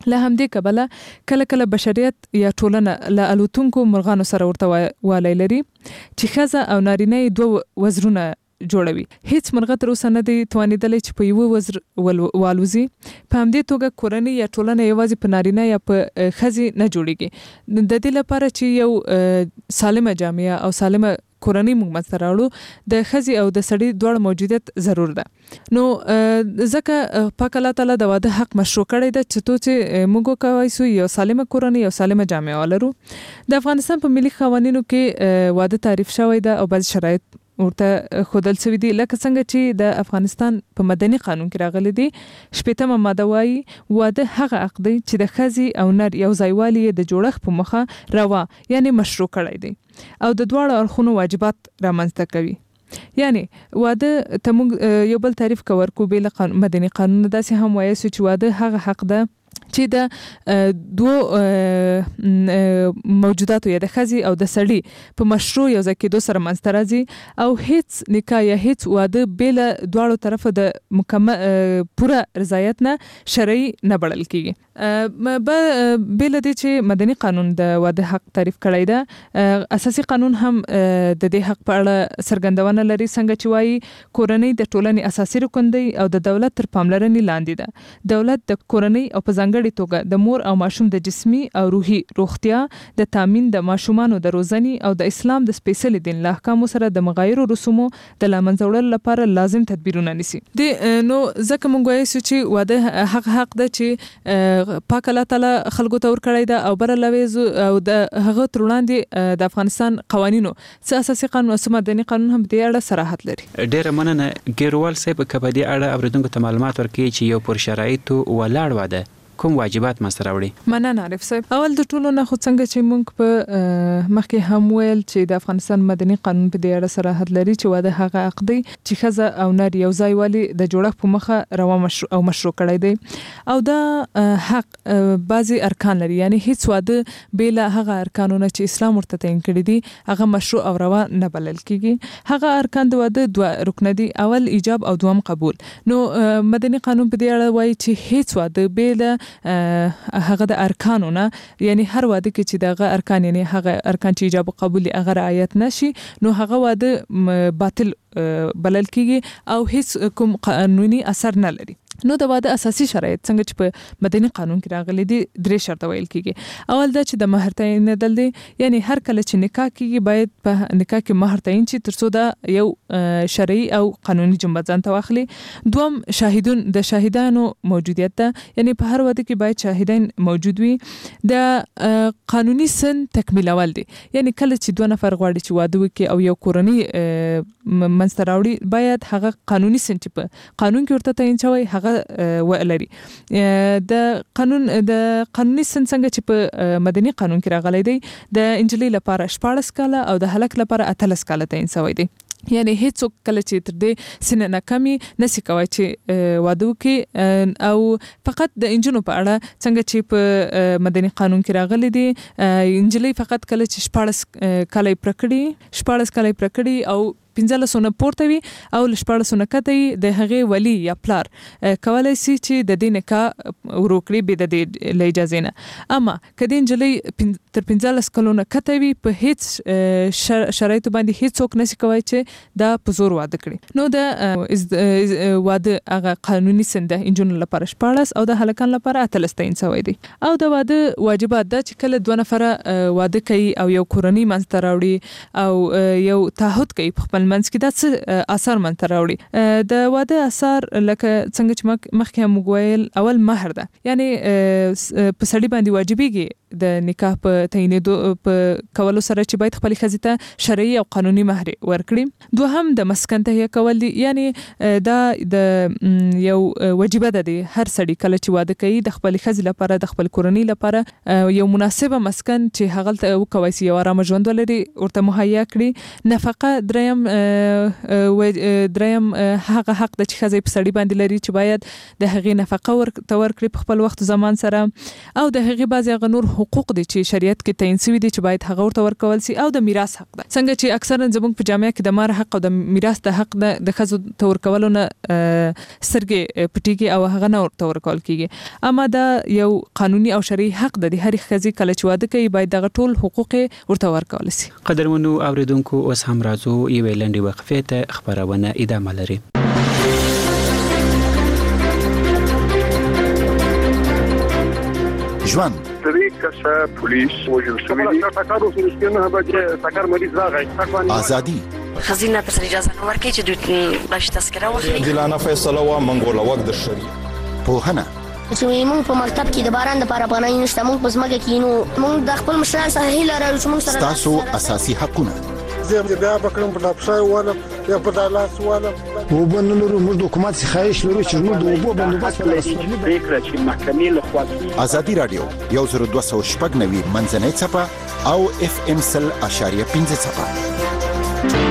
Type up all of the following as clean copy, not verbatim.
له همدې کبله کله بشریت یا ټولنه له الوتونکو مرغانو سره ورته والی لري چې ښځه او نارینه یې دوه وزرونه جوړوي. هیڅ مرغه تر اوسه نه دی توانېدلی چې په یوه وزر والوزي. په همدې توګه کورنۍ یا ټولنه یوازې په نارینه یا په ښځې نه جوړیږي. د دې لپاره چې یو سالمه جامعه او سالمه کورنۍ موږ منځته راوړو د ښځې او د سړي دواړو موجودیت ضرور ده. نو ځکه پاک الله تعالی د واده حق مشروع کړی ده چې موږ وکولی سو یو سالمه کورنۍ او سالمه جامعه ولرو. د افغانستان په ملي قوانینو کې واده تعریف شوی ده او بعض شرایط ورته ښودل شوي دي، لکه څنګه چې د افغانستان په مدني قانون کې راغلي دي. 80مه ماده وایي واده هغه عقد دی چې د ښځې او نر یو ځایوالي د جوړښت په مخه روا یعنی مشروع کړی دی او د دواړو اړخونو واجبات رامنځته کوي. یعنی واده ته موږ یو بل تعریف ورکو بې له مدني قانون داسې هم وایي چې واده هغه حق ده چې د دوه موجوداتو یا د ښځې او د سړي په مشروع یو ځای کېدو سره منځته راځي او هیڅ نکاح یا هیڅ واده بې له دواړو طرفه د مکمل پوره رضایت نه شرعي نه بلل کېږي. بې له دې چې مدني قانون د واده حق تعریف کړی ده، اساسي قانون هم د دې حق په اړه څرګندونه لري، څنګه چې وایي کورنۍ د ټولنې اساسي رکن دی او د دولت تر پاملرنې لاندې ده. دولت د کورنۍ او په ځانګړې توګه د مور او ماشوم د جسمي او روحي روغتیا د تامین، د ماشومانو د روزنې او د اسلام د سپیڅلي دین له احکامو سره د مغایرو رسومو د لامنځه وړلو لپاره لازم تدبیرونه نیسي. نو ځکه موږ وایو چې واده هغه حق ده چې پاک الله تعالی خلکو ته ورکړی ده او بر لویز او د هغه تر وړاندې د افغانستان قوانینو څه اساسي قانون او څه مدني قانون هم دې اړه صراحت لري. ډېره مننه ګیروال صاحب، که په دې اړه اوریدونکو ته معلومات ورکړي چې یو پر شرایطو ولاړ واده کوم واجبات مسته راوړي. مننه عارف صاحب. اول د ټولو نه خو څنګه چې موږ په مخکې هم ویل چې د افغانستان مدني قانون په دې اړه صراحت لري چې واده هغه عقد دی چې ښځه او نر یو ځای والي د جوړښت په مخه روا مشروع کړی دی او دا حق بعضي ارکان لري. یعنی هیڅ واده بې له هغه ارکانونه چې اسلام ورته تعین کړي دي هغه مشروع او روا نه بلل کېږي. هغه ارکان د واده دوه رکن دي، اول ایجاب او دوم قبول. نو مدني قانون په دې اړه وایي چې هیڅ واده بې له هغه د ارکانو نه، یعنی هر واده کې چې دغه ارکان یعنی هغه ارکان چې ایجاب او قبول هغه رعایت نشي نو هغه واده باطل بلل کېږي او هیڅ کوم قانوني اثر نه لري. نو د واده اساسي شرایط څنګه چې په مدني قانون کې راغلي دي 3 شرط ویل کېږي. اول دا چې د مهر تعینېدل دي، یعنی هر کله چې نکاح کېږي باید په نکاح کې مهر تعین شي ترڅو دا یو شرعي او قانوني جنبه ځان ته واخلي. دوم د شاهدانو موجودیت ده، یعنی په هر واده کې باید شاهدان موجود وي. د قانوني سن تکمیلول دي، یعنی کله چې 2 نفر غواړي چې واده وکړي او یو کورنۍ منځته راوړي باید هغه قانوني سن چې په قانون کې ورته تعین شوی هغه ولري. د قانوني سن څنګه چې په مدني قانون کې راغلی دی د انجلۍ لپاره 14 کاله او د هلک لپاره 18 کاله تعین شوی دی. یعنی هیڅوک کله چې تر دې سن نه کمی نسی کوي چې واده وکړي. او فقط د انجونو په اړه څنګه چې په مدني قانون کې راغلي دي انجلۍ فقط کله چې 14 کاله پرکړي او 15 پورته وي او 14 کته د هغه ولی یا پلار کولای شي چې د دې نکاح وروکړي به د دې اجازه نه. اما کله انجلۍ تر 15 کلونو کته وي په هیڅ شرایط باندې هیڅوک نشي کوي چې دا په زور واده کړي. نو د واده هغه قانوني سند انجونو لپاره 14 او د هلکان لپاره 18 تعین شوی دی. او د واده واجبات د چې کله 2 نفر واده کوي او یو کورنۍ منځته راوړي او یو تعهد کوي په منځ کې دا څه اثر منځته راوړي. د واده اثر لکه څنګه چې مخکې هم ویل اول مهر ده، یعنی په سړي باندې واجبېږي د نکاح په تعینېدو په کولو سره چې باید خپل ښځې ته شرعي او قانوني مهر ورکړي. دوهم د مسکن تهیه کول دي، یعنی دا د یو واجبه ده هر سړي کله چې واده کوي د خپل ښځې لپاره د خپل کورنۍ لپاره یو مناسبه مسکن چې هغه ته وکوي چې یو آرام ژوند ولري ورته مهیا کړي. نفقه دریم هغه حق د چې ښځې په سړي باندې لري چې باید د هغې نفقه ورکړي په خپل وخت زمان سره. او د هغې بعضې هغه نور حقوق دي چې شریعت کې تعین شوي دي چې باید هغه ورته ورکول شي، او د میراث حق ده. څنګه چې اکثرا زموږ په جامعه کې د مار حق او د میراث د حق د ښځو ته ورکولو نه سترګې پټېږي او هغه نه ورته ورکول کېږي. اما دا یو قانوني او شرعي حق د هرې ښځې کله چې واده کوي باید دغه ټول حقوق ورته ورکول شي. قدرمنو اوریدونکو اوس هم راځو یوې لنډې وقفې ته، خبرونه ادامه لري. ژوند طریقه پولیس وجل شوی دی تاکارو سنسکنه به تاکار مریض راغی ازادي خزینه تر اجازه نو ورکړي چې دوی باش تذکره واخلي. دلانه فیصله و منګوله وخت د شری پوهنه چې موږ په مکتب کې د باران د لپاره پناه نشته، موږ په ځمکه کې نو موږ د خپل مشران سره هیله لرو چې موږ سره تاسو اساسي حقونه زه بیا بکرم په لابشای ولا یا په دالاس ولا وبنلو موږ د حکومت څخه خواهش لرو چې موږ د اوبو بندوبست فکر چې محکمې له خوا ازادي رادیو 1290 منځنۍ صفه او FM 100.5 صفه.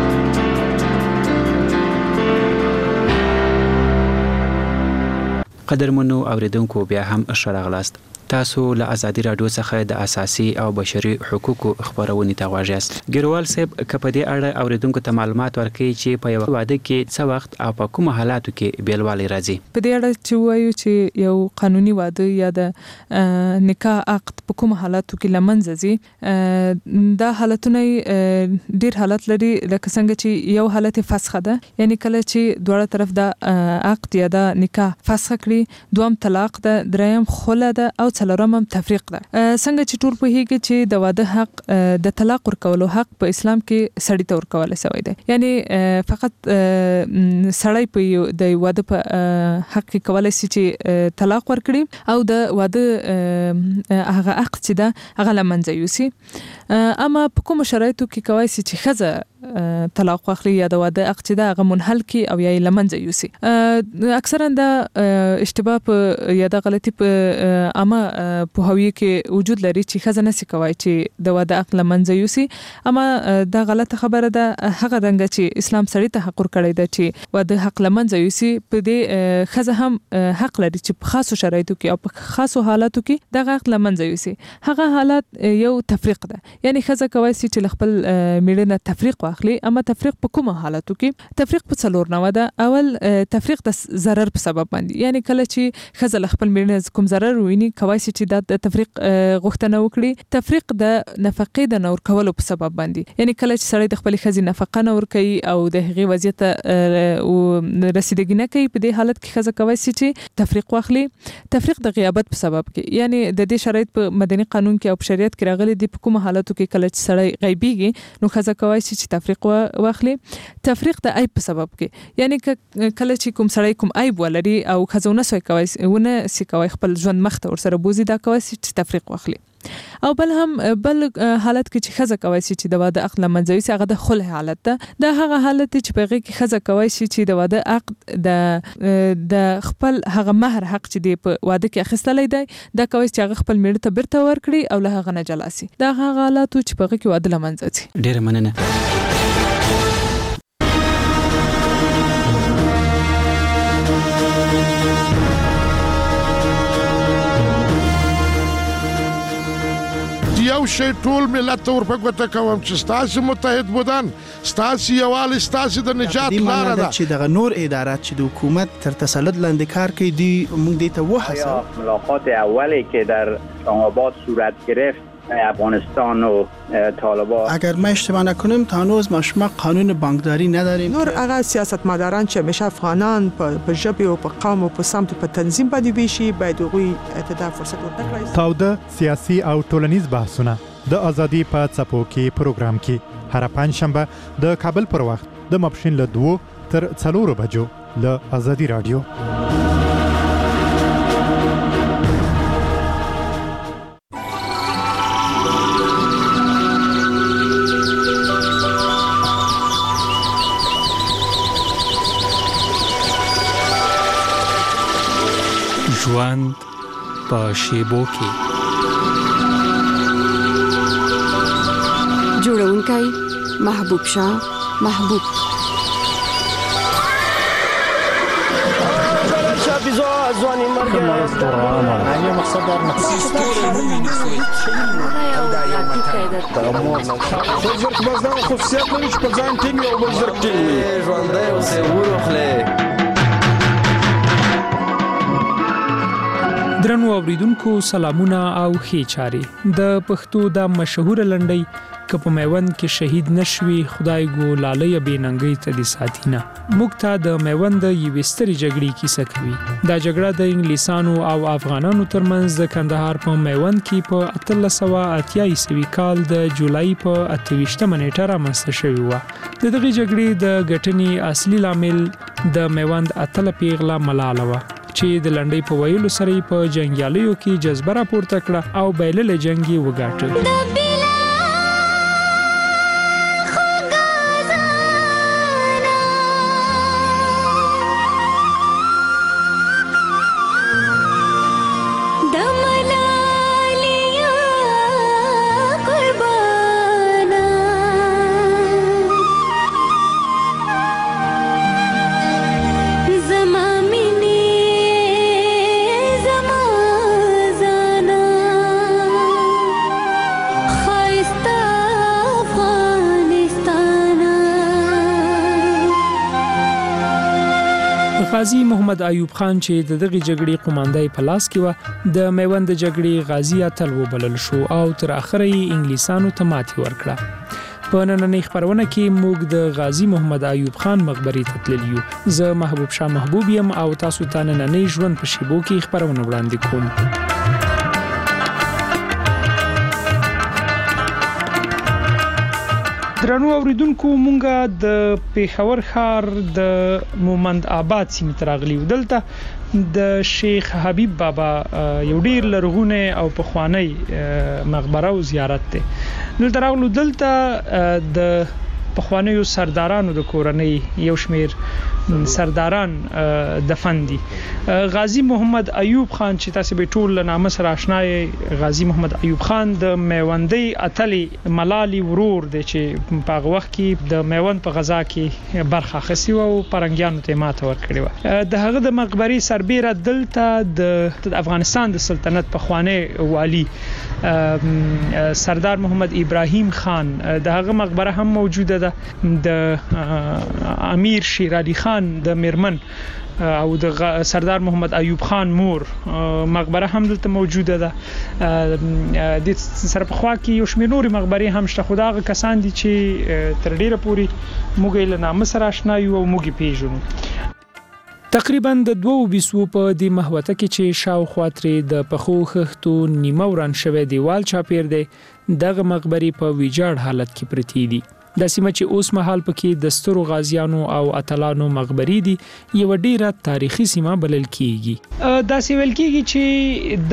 قدرمنو اوریدونکو بیا هم ښه تاسو له ازادي رادیو څخه د اساسي او بشري حقوقو خبرونه ته غواړئ. ګیروال صاحب کپه دې اړه اوریدونکو ته معلومات ورکړي چې په یو واده کې څه وخت او په کوم حالاتو کې بیلوالی راځي. په دې اړه چې وایو چې یو قانوني واده یا د نکاح عقد په کوم حالاتو کې لمنځه ځي، دا حالتونه ډیر حالت لري، لکه څنګه چې یو حالت فسخه ده، یعنی کله چې دواړه طرف د عقد یا د نکاح فسخه کړي، دوم طلاق ده، دریم خلع ده او څلورم تفریق ده. څنګه چې ټول په هیګه چې د واده حق د طلاق ورکولو حق په اسلام کې سړی ته ورکول شوی دی، یعنی فقط سړی په د واده په حق کې کولای شي چې طلاق ورکړي او د واده هغه عقد چې ده هغه لمنځه یوسي. اما په کوم شرایطو کې کوي چې ښځه طلاق واخلي یا د واده عقد چې ده هغه منحل کی او یا لمنځه یوسي. اکثرا د اشتباه په یا د غلطي په اما په هویه کې وجود لري چې ښځه نشي کوي چې د واده عقد لمنځه یوسي. اما دا غلطه خبره ده. هغه څنګه چې اسلام سړی ته حق ورکړی دی چې واده حق لمنځه یوسي، په دې ښځه هم حق لري چې په خاصو شرایطو کې او په خاصو حالاتو کې دغه عقد لمنځه یوسي. هغه حالت یو تفریق ده، یعنی ښځه کوي چې خپل میړه نه تفریق واخلي. اما تفریق په کومه حالاتو کې؟ تفریق په څلور نوع ده. اول تفریق د ضرر په سبب باندې، یعنی کله چې ښځه خپل میړه کوم ضرر ویني کوي چې د تفریق غوښتنه وکړي. تفریق د نفقې د نور کولو په سبب باندې، یعنی کله چې سړی د خپل ښځې نفقه نه ورکوي او د هغې وضعیت رسیدګي نه کوي، په دې حالت کې ښځه کوي چې تفریق واخلي. تفریق د غیابت په سبب کې، یعنی د دې شرایط په مدني قانون کې او په شریعت کې راغلي دي، په کومه حالاتو کې کله چې سړی غیبیږي نو ښځه کوي چې تفریق واخلي. تفریق د عیب په سبب کې، یعنی کله چې کوم سړی کوم عیب ولري او ښځه ونه سي کوي خپل ژوند مخته ورسره بوزي، دا کوي چې تفریق واخلي. او بل حالت کې چې ښځه کوي چې د واده عقد لمنځه یوسي، هغه د خلع حالت ده. دا هغه حالت چې په هغه کې ښځه کوي چې د واده عقد د خپل هغه مہر حق چې دی په واده کې اخیستلی دی، دا کوي چې هغه خپل میړه ته بیرته ورکړي او له هغه نه جلا سي. دا هغه حالات چې په هغه کې واده لمنځه ځي. ډیره مننه. یو شی ټول ملت ته ورپګوته کوم چې ستاسو متحد بودن، ستاسو یووالی ستاسو د نجات لاره ده. چې دغه نور ادارات چې د حکومت تر تسلط لاندې کار کوي، دی موږ دې ته وهڅوو. ملاقات اولی که در اسلام‌آباد صورت گرفت افغانستان و طالبان، اگر ما اشتباه نکنیم تا هنوز ما قانون بانکداری نداریم. نور هغه سیاستمداران چې همیشه افغانان په ژبه او په قوم او په سمت په تنظیم باندې ویشي، باید هغوی ته فرصت ورکړي. تاوده سیاسي او ټولنیز بحثونه د ازادي په څپو کې پروګرام کې هر پنځشنبه د کابل پر وخت د ماپښین له 2 تر 4 بجو له ازادي رادیو. ژوند په شیبو کې. جوړونکی محبوب شاه محبوب. شابیزو ځواني مقصد در زرک باز دا خصوصیت لري چې په ځان ټینګ او بل زرک ټینګ وي ژوندی اوسې وروخلې. درنو اوریدونکو سلامونه او ښې چارې. د پښتو د مشهور لنډۍ که په میوند کې شهید نشوي خدای ګو لالی بې ننګۍ ته دې ساتینه موږ ته د میوند یوې سترې جګړې کیسه کوي. دا جګړه د انګلیسانو او افغانانو ترمنځ د کندهار په میوند کې په 1880 کال د جولای په 28 نیټه رامنځته شوې وه. د دغې جګړې د ګټنې اصلي لامل د میوند اتله پیغله ملاله وه چې د لنډۍ په ویلو سره په جنګیالیو کې جذبه راپورته کړه او بایللې جنګ یې وګاټه. غازی محمد ایوب خان چې د دغه جګړې قوماندې په لاس کې و د میوند جګړې غازی اتل وبلل شو او تر اخره یې انګلیسانو ته ماتې ورکړه. په نننۍ خبرونه کې موږ د غازی محمد ایوب خان مقبرې ته تللی یو. زه محبوب شاه محبوب یم او تاسو ته نننۍ ژوند په شیبو کې خبرونه وړاندې کوم. درنو اوریدونکو مونږه د پیښور ښار د مومند آباد سیمې ته راغلي یو. دلته د شیخ حبیب بابا یو ډیر لرغونی او پخوانی مقبره او زیارت دی. دلته راغلو. دلته د پخوانیو سردارانو د کورنۍ یو شمیر سرداران دفن دي. غازی محمد ایوب خان چې تاسو به ټول نامه سره آشنا یې. غازی محمد ایوب خان د میوندۍ اتلې ملالي ورور دی چې په هغه وخت کې د میوند په غزا کې برخه اخیستې وه او پرنګیانو ته ماته ورکړې وه. د هغه د مقبرې سربیره دلته د افغانستان د سلطنت پخوانی والی سردار محمد ابراهیم خان د هغه مقبره هم موجوده ده. د امیر شیر علي خان د میرمن او د سردار محمد ایوب خان مور مقبره هم دلته موجوده ده. د سره په خوا کې یو شمېر نورې مقبرې هم شته، خو دا هغه کسان دي چې تر ډیره پورې موږ یې له نامه سره آشنا یو او موږ یې پیژنو. تقریبا د 2 بیسو په دې محوطه کې چې شاوخوا ترې د پخو خښتو نیمه وران شوی دیوال چاپیر دی، دغه مقبرې په ویجاړ حالت کې پرتې دي. دا سیمه چې اوس مهال پکې د سترو غازیانو او اتلانو مقبرې دي یو ډیره تاریخي سیمه بلل کیږي. دا سیول کیږي چې